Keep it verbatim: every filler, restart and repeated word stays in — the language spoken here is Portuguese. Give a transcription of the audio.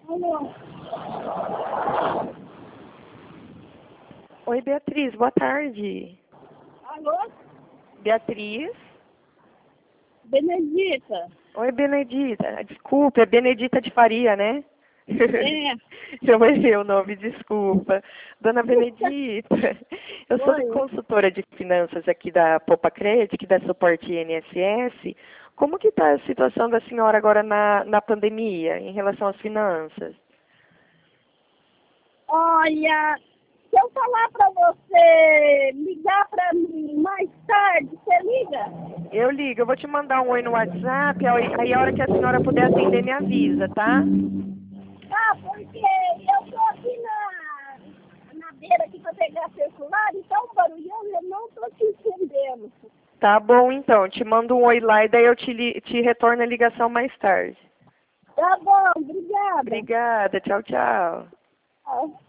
Alô? Oi, Beatriz, boa tarde. Alô? Beatriz? Benedita? Oi, Benedita. Desculpa, é Benedita de Faria, né? É. Eu errei o nome, desculpa. Dona Benedita, eu sou Oi. consultora de finanças aqui da Poupa Credit, que dá suporte I N S S. Como que está a situação da senhora agora na, na pandemia, em relação às finanças? Olha, se eu falar para você ligar para mim mais tarde, você liga? Eu ligo, eu vou te mandar um oi no WhatsApp, aí aí a hora que a senhora puder atender me avisa, tá? Ah, porque eu tô aqui na, na beira aqui para pegar circular e tá um barulhão e eu não tô te entendendo. Tá bom, então. Te mando um oi lá e daí eu te, li- te retorno a ligação mais tarde. Tá bom, obrigada. Obrigada. Tchau, tchau. Ah.